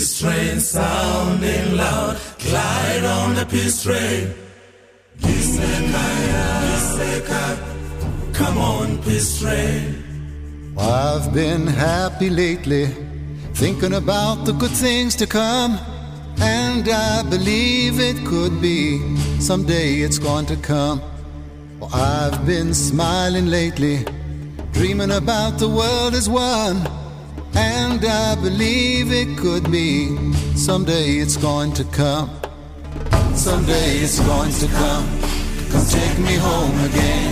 Peace train sounding loud, glide on the peace train. Come on, peace train. I've been happy lately, thinking about the good things to come. And I believe it could be, someday it's going to come. Well, I've been smiling lately, dreaming about the world as one. And I believe it could be, someday it's going to come. Someday it's going to come. Come take me home again.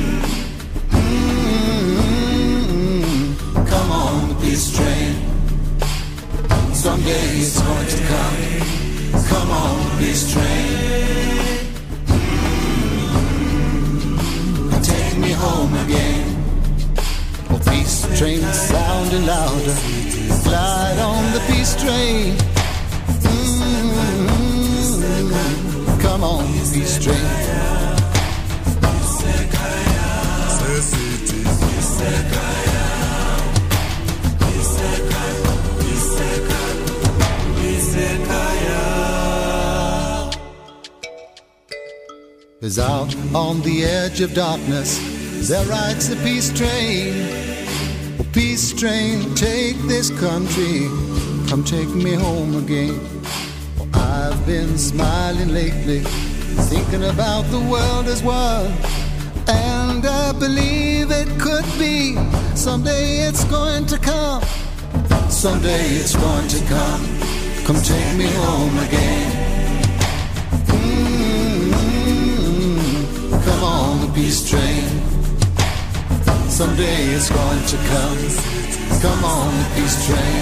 Come on the peace train. Someday it's going to come. Come on the peace train. Take me home again. Oh, peace train sounding louder, glide on the peace train. Come on, peace train. Is out on the edge of darkness, there rides the peace train. Oh, peace train, take this country, come take me home again. Oh, I've been smiling lately, thinking about the world as one. And I believe it could be, someday it's going to come. Someday it's going to come. Come take me home again. Come on the peace train. Someday it's going to come. Come on the peace train.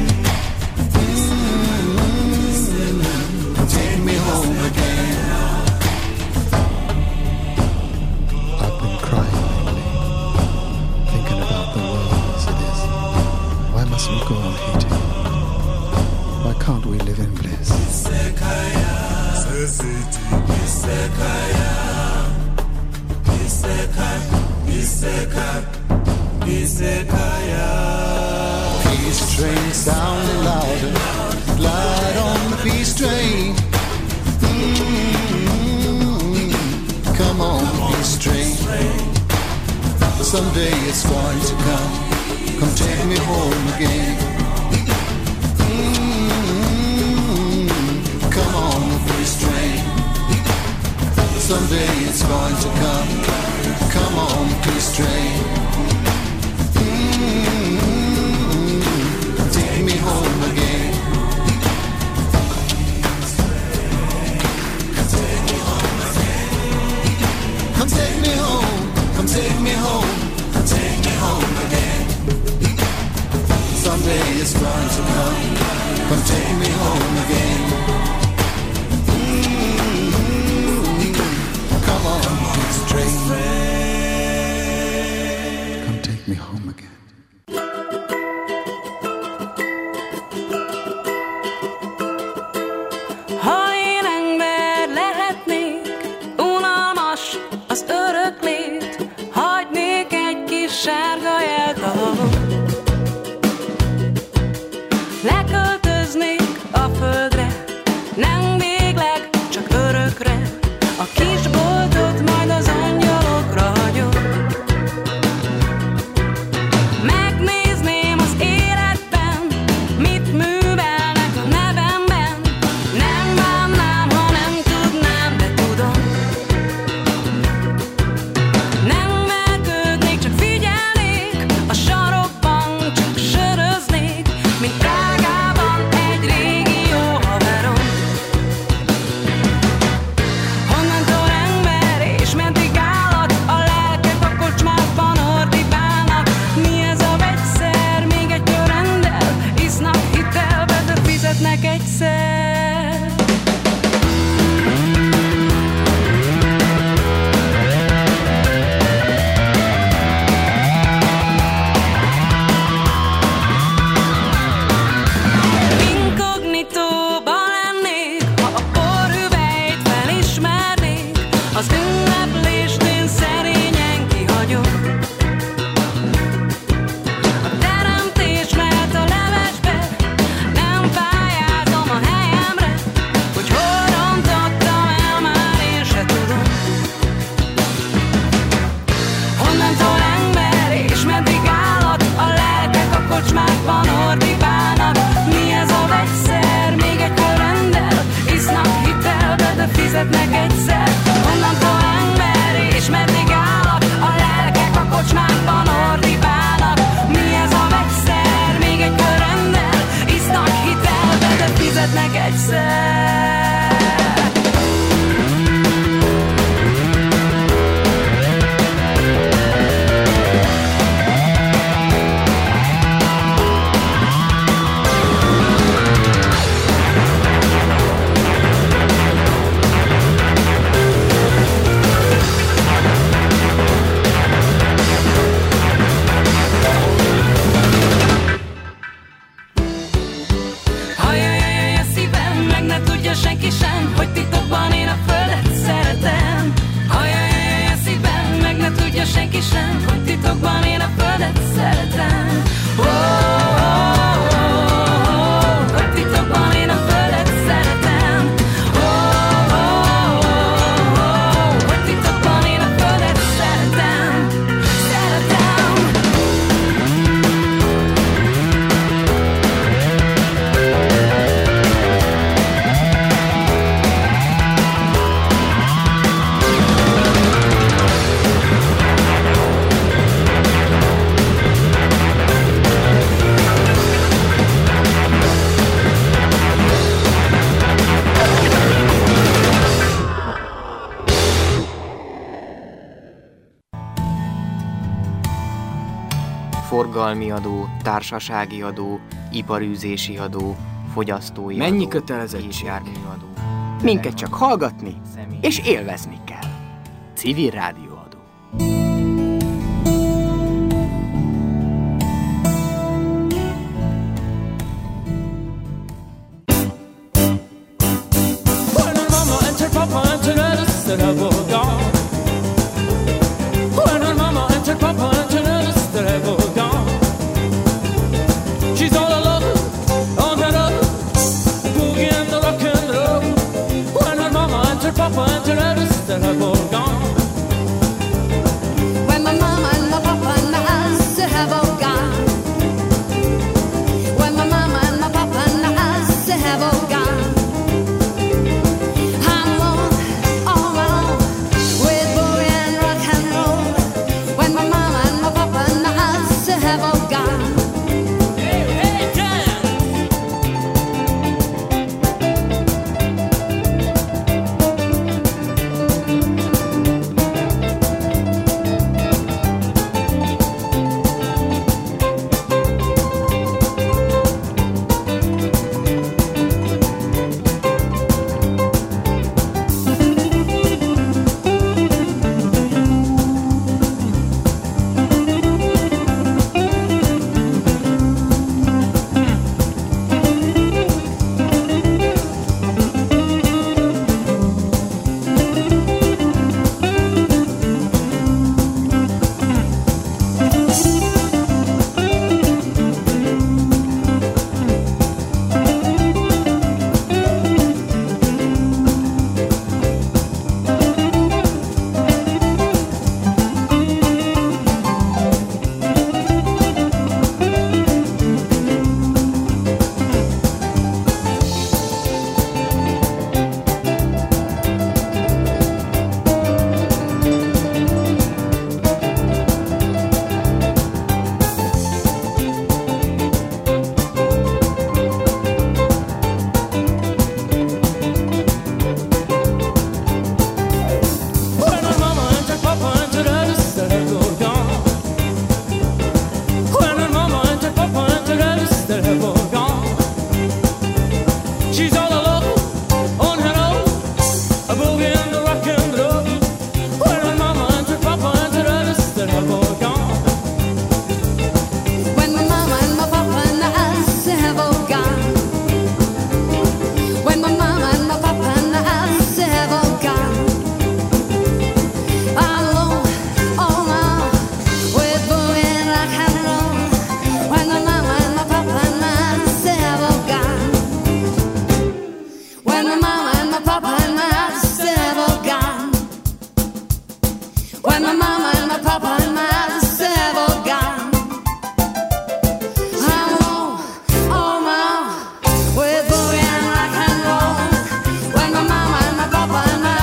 Take me home again. I've been crying lately, thinking about the world as it is. Why must we go on hating? Why can't we live in bliss? Peace train sounding louder, glide on the peace train. Come on, peace train. Someday it's going to come. Come take me home again. Come on, peace train. Someday it's going to come. Come on, peace train. Take me home again. Come take me home again. Come take me home. Come take me home. Come take me home again. Someday it's going to come. Come take me home again. Come on, peace train. Come take me home again. Ha én ember lehetnék, unalmas az örök lét, hagynék egy kis sárga jelt a havon. Leköltöznék a földre, nem végleg, csak örökre, a kis boltot majd az angyalokra hagyom. fizetnek egyszer. Onnantól ember, és meddig állnak a lelkek a kocsmákban ordibálnak. Mi ez a vegyszer? Még egy körrendel isznak hitelbe, de fizetnek egyszer. Senki sem, hogy titokban én a földet szeretem. Hajjajjaj a szívem, meg ne tudja senki sem, hogy titokban én a földet szeretem. Hogy titokban én a földet szeretem. Hogy titokban én a földet szeretem. Szeretem. Forgalmi adó, társasági adó, iparűzési adó, fogyasztói mennyi adó, kötelezettség? gépjárműadó. Minket csak hallgatni Személy- és élvezni kell. Civil rádióadó. When my mama and my papa and my eyes to have all gone. When my mama and my papa and my eyes to have all gone. I'm alone, all alone, with boogie and rock and roll. When my mama and my papa and my eyes to have all gone. With boogie and rock and roll. When my mama and my papa and my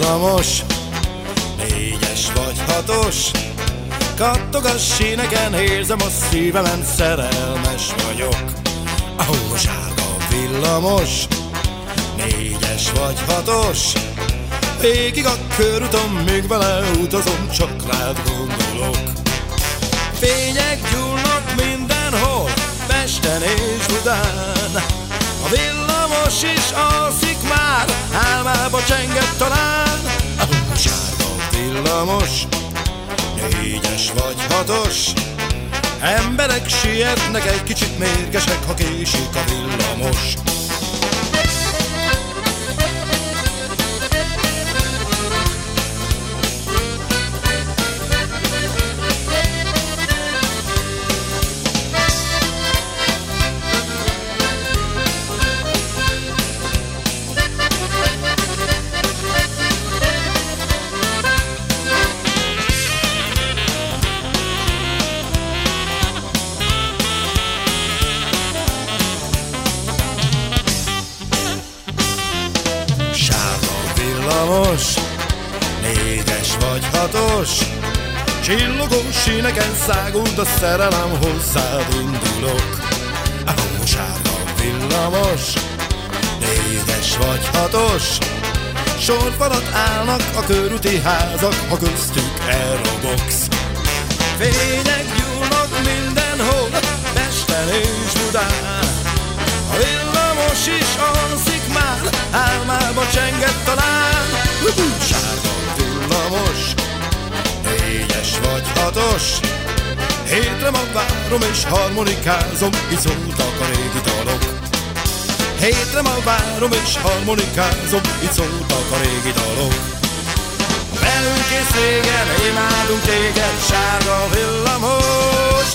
villamos, 4-es vagy 6-os, kattog a síneken, érzem a szívemen, szerelmes vagyok. Ahol sárga villamos, 4-es vagy 6-os, végig a körúton, még vele utazom, csak rád gondolok. Fények gyúlnak mindenhol, Pesten és Budán, a villamos is alszik már, álmába csengett talán. Ahol sárga villamos, 4-es vagy 6-os, emberek sietnek, egy kicsit mérgesek, ha késik a villamos. Villamos, 4-es vagy 6-os, csillogó síneken száguld a szerelem, hozzád indulok. Ahol sárga villamos, 4-es vagy 6-os, sorfalat állnak a körúti házak, ha köztük elrobogsz. Fények gyúlnak mindenhol, Pesten és Budán, a villamos is alszik már, álmába csengett talán. Sárga villamos, 4-es vagy 6-os, hétre ma várom és harmonikázom, így szóltak a régi dalok. Hétre ma várom és harmonikázom, így szóltak a régi dalok. Velünk és régen, imádunk téged, sárga villamos.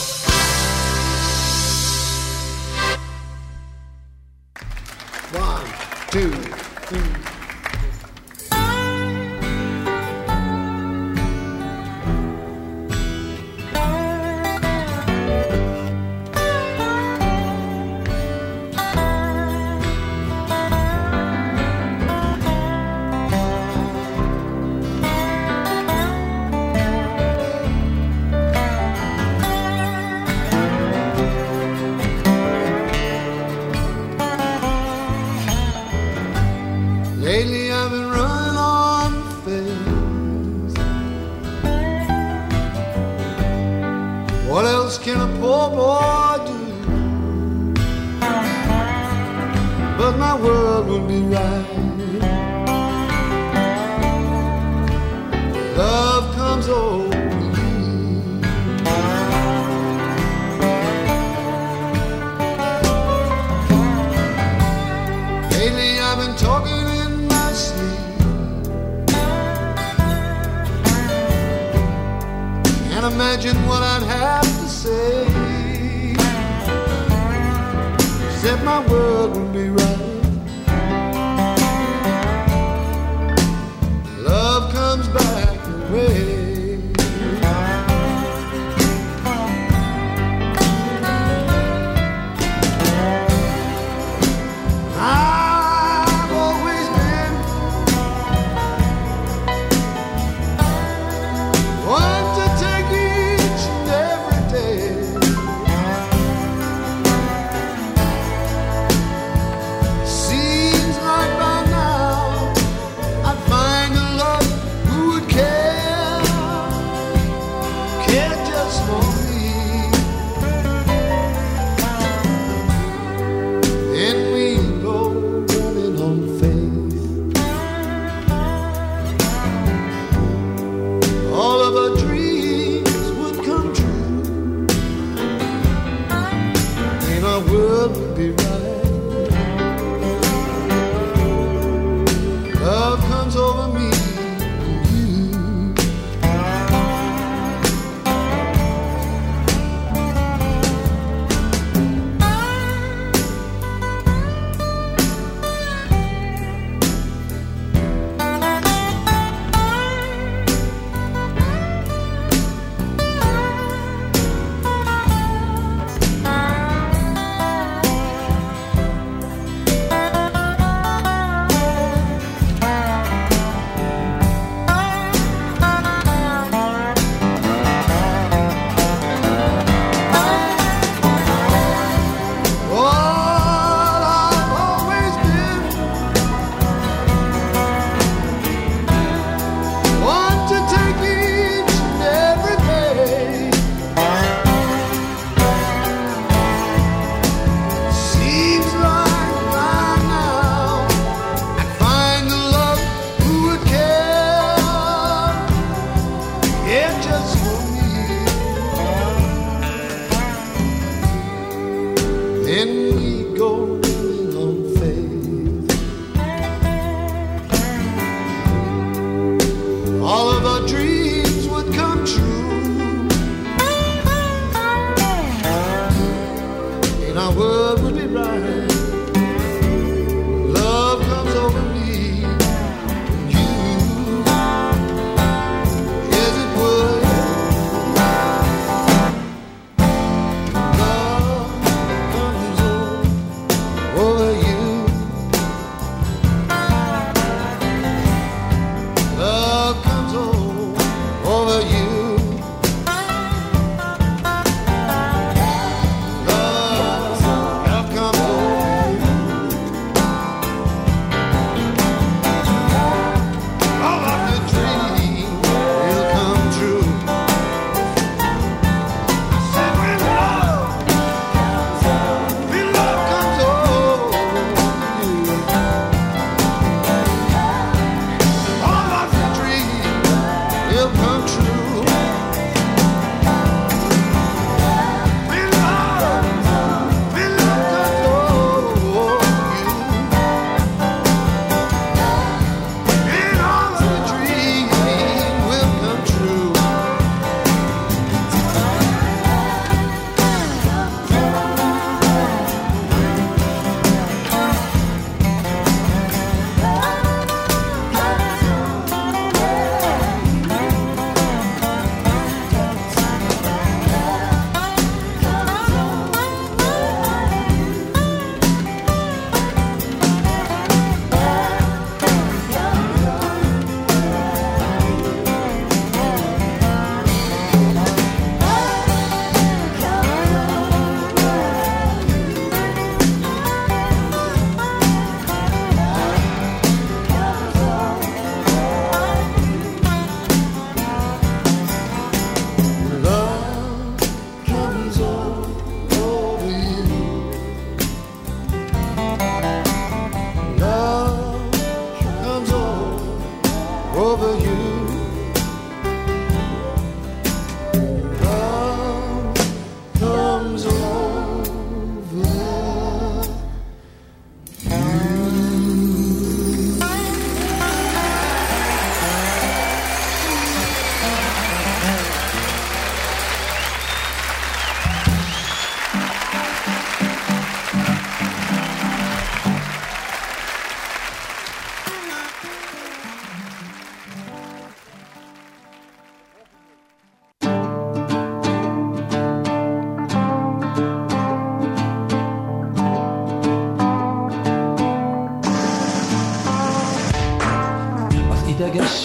One, two, three. Lately I've been running on faith. What else can a poor boy do? But my world will be right. Love comes over me. Lately I've been talking in my sleep. Can't imagine what I'd have to say. Said my world would be right. Love comes back away. I've always been one to take each and every day.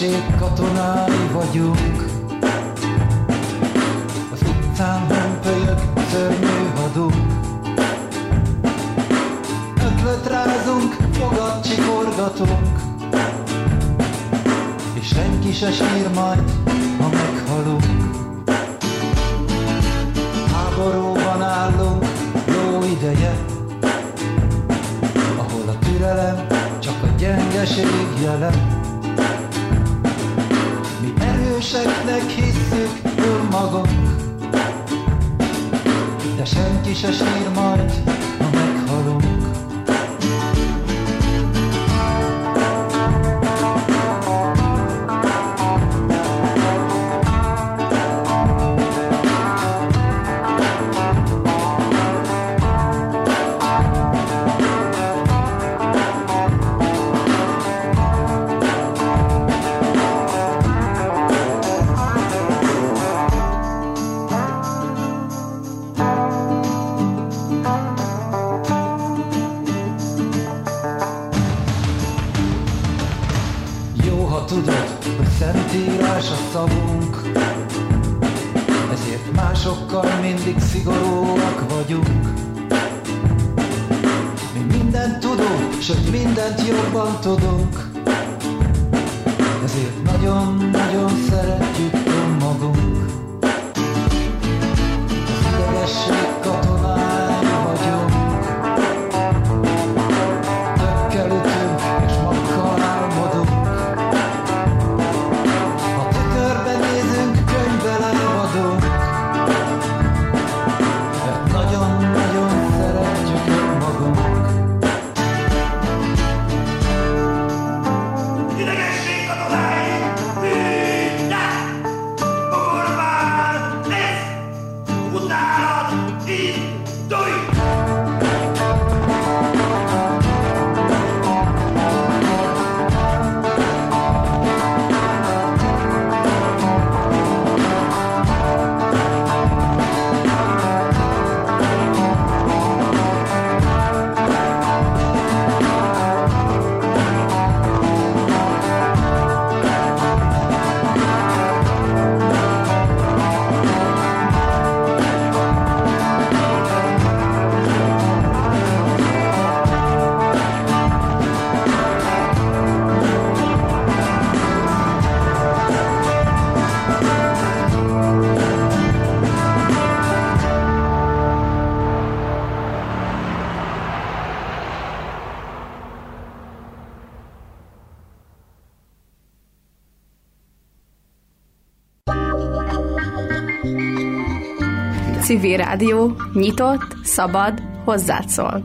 idegesség katonái vagyunk. Az utcán hömpölyög szörnyű hadunk. Ötlötrázunk, fogat csikorgatunk, és senki se sír majd, ha meghalunk. Háborúban állunk jó ideje, ahol a türelem csak a gyengeség jele. Mi erőseknek hisszük önmagunk, de senki se sír majd, ha meghalunk. Tudod, hogy szentírás a szavunk, ezért másokkal mindig szigorúak vagyunk. Mi mindent tudunk, sőt mindent jobban tudunk, ezért nagyon-nagyon szeretjük önmagunk. Az idegesség katonái vagyunk, tökkel ütünk és makkal álmodunk. Civil Rádió, nyitott, szabad, hozzád szól.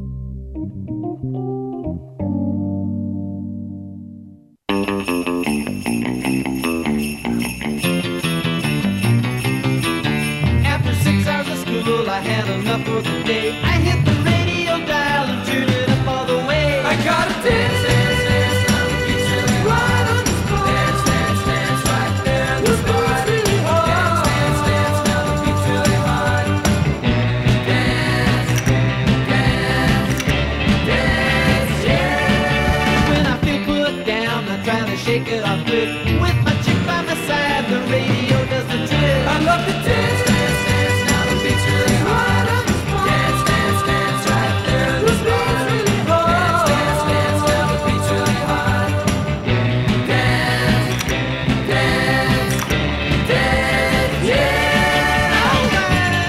After 6 hours of school, I had enough for the day. I hit the radio dial and turned it up all the way. I got a dance, dance, dance, down the beach really right on the spot. Dance, dance, dance, right there in the spot. Really hard. Dance, dance, dance, down the beach really hard. Dance, dance, dance, yeah. When I feel put down, I try to shake it off quick. With my chick by my side, the radio does the trick. I love to dance, dance, dance, down the beach really hard. Dance, dance, dance, right there in the spot. Really hard. Dance, dance, dance, down the beach really hard. Dance, dance, dance, yeah. All right.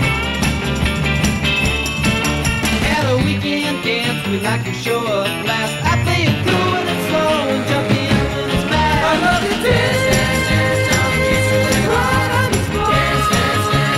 At a weekend dance, we like to show up last.